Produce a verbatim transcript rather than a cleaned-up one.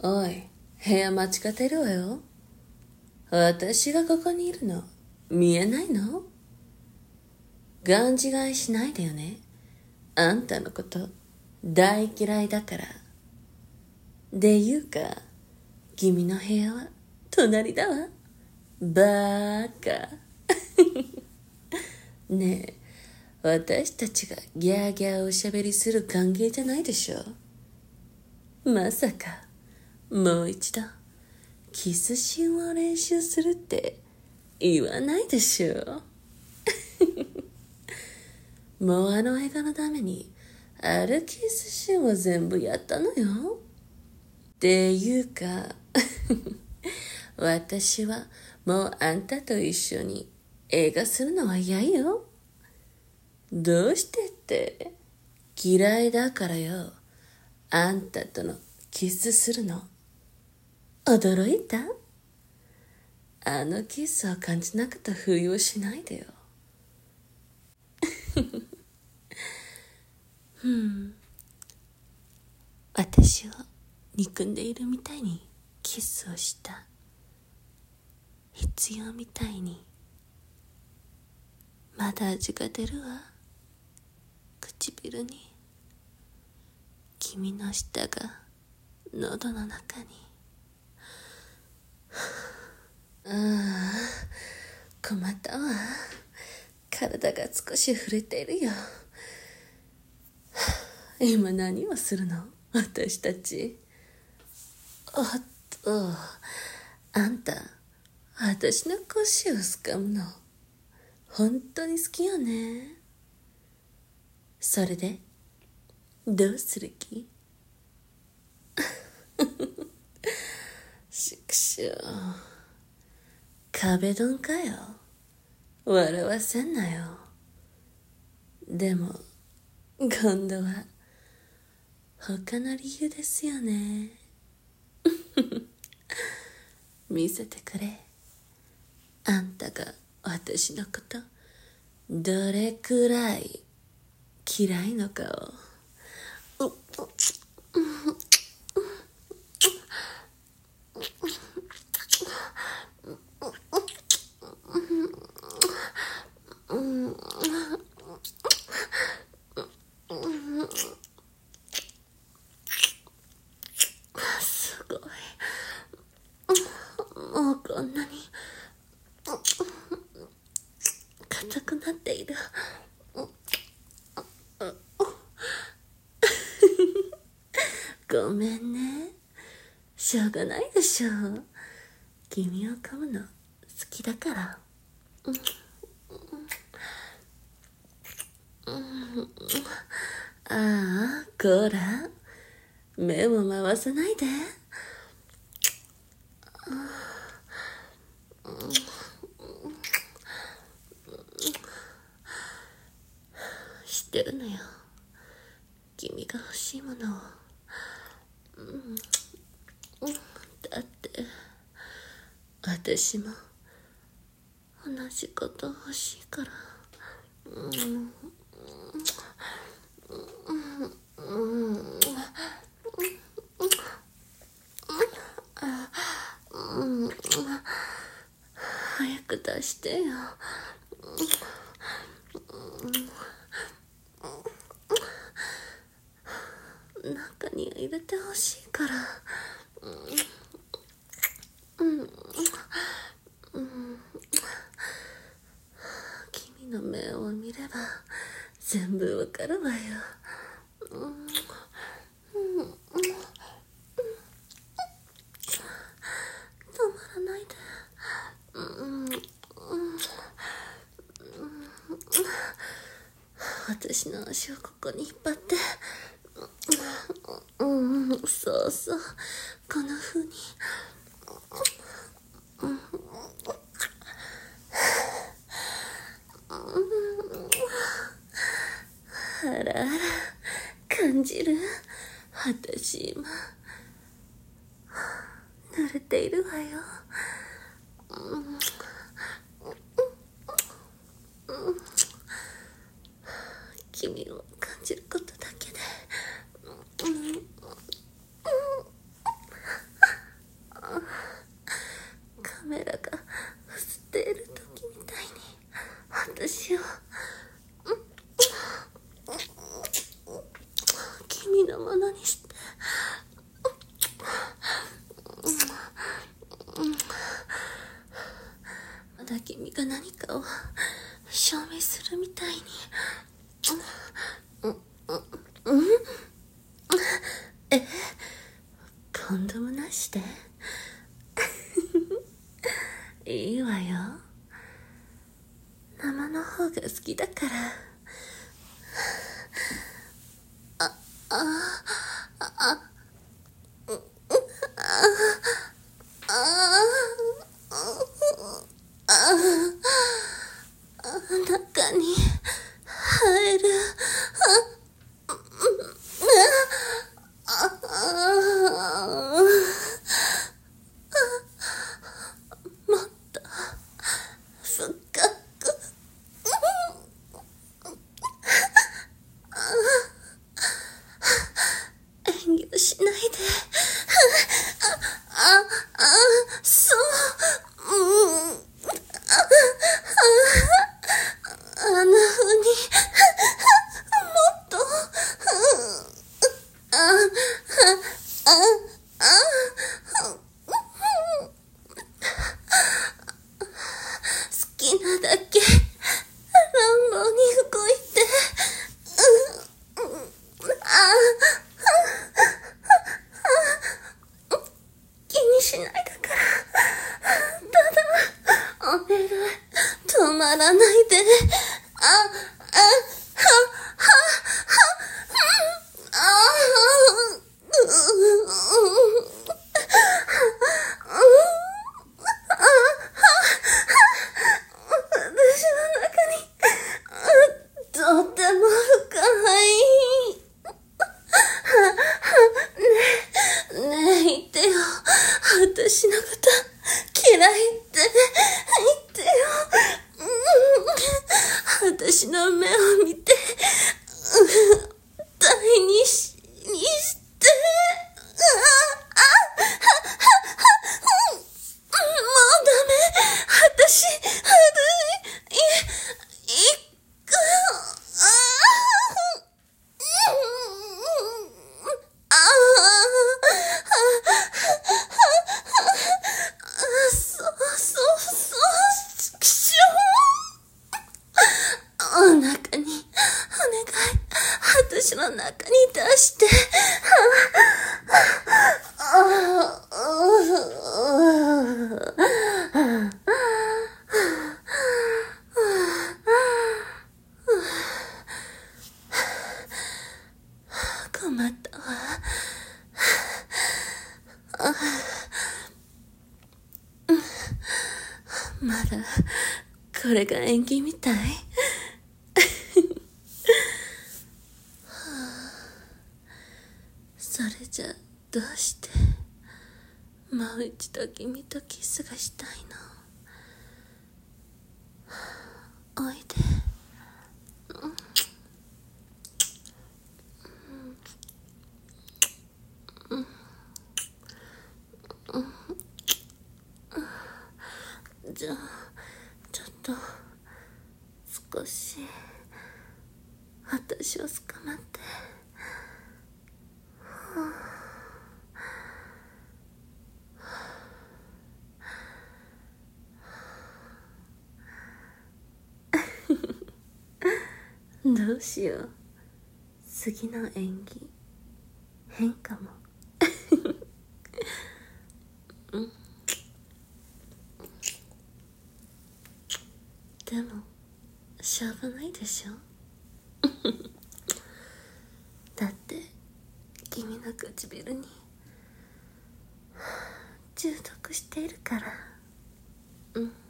おい、部屋間違ってるわよ。私がここにいるの見えないの？がん違いしないでよね。あんたのこと大嫌いだから。でいうか、君の部屋は隣だわ。バーカ。ねえ、私たちがギャーギャーおしゃべりする関係じゃないでしょ。まさかもう一度キスシーンを練習するって言わないでしょ。もうあの映画のためにあるキスシーンを全部やったのよ。っていうか私はもうあんたと一緒に映画するのは嫌よ。どうしてって？嫌いだからよ。あんたとのキスするの。驚いた？あのキスを感じなかったふりをしないでよ。うん。私を憎んでいるみたいにキスをした。必要みたいに。まだ味が出るわ。唇に。君の舌が喉の中に。ああ、困ったわ。体が少し触れているよ。今何をするの？私たち。おっと、あんた、私の腰をつかむの本当に好きよね。それでどうする気？しくしょう。壁ドンかよ。笑わせんなよ。でも今度は他の理由ですよね。見せてくれ。あんたが私のことどれくらい嫌いのかを。すごい。もうこんなに硬くなっている。ごめんね。しょうがないでしょう。君を噛むの好きだから。ああ、こら、目も回さないで。知ってるのよ。君が欲しいものを。だって私も同じこと欲しいから。うん早く出してよ。中に入れてほしいから。君の目を見れば全部わかるわよ。止まらないで。私の足をここに引っ張って。うん、そうそう、このふうに。あらあら、感じる？私今慣れているわよ。君を感じることだけでするみたいに。うん、うん、うん、え、コンドームなしでいいわよ。生の方が好きだから。あ、あ、あ、あ、あ、中に入る。もっと深く。遠慮しないで。あ、あ、そう、うん、あんな風にもっと、あ、あ、あ、好きなだけ乱暴に動いて、あ、気にしないだから。ただお願い、止まらないで。あ、あ、は、は、は、あ、私の中にとっても深い。ねえ、言ってよ。私のこと嫌いって言ってよ。私の目を見て、大にし、にして。もうダメ。私、私、い、いく。ああ、そう、そう、そう、きしょう。お腹に、お願い、私の中に出して。困ったわ。まだこれが演技みたい。それじゃどうしてもう一度君とキスがしたいの？おいで。じゃあちょっと少し私を捕まって。どうしよう。次の演技変かも。うん、でもしょうがないでしょ。だって君の唇に中毒しているから。うん。